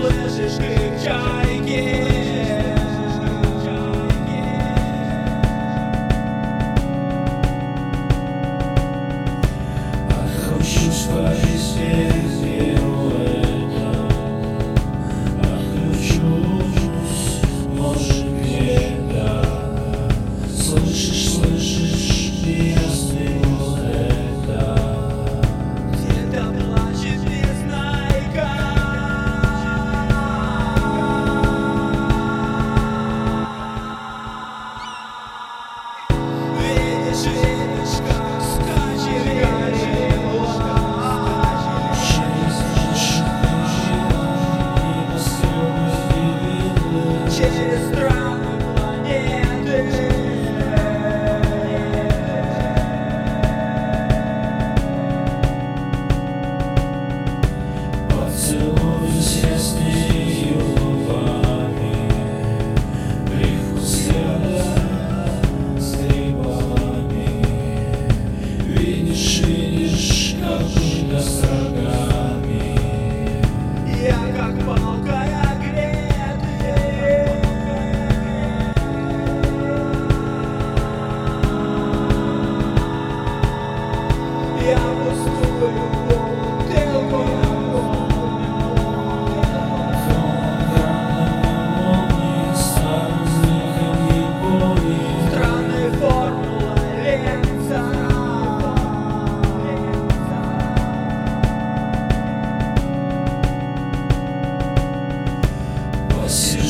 слышишь крик чайки. Чувства везде, веру это, отключусь, может где-то. Слышишь, ясный вот это. Где-то плачет незнайка. Видишь, как скачет горелла. Через страны планеты. Поцелуюсь я с нею губами, привкус взгляда с грибами. Видишь, как будто с рогами. Я как палка огретый. Я пустую бутылку. Странная формула ленца. Посижу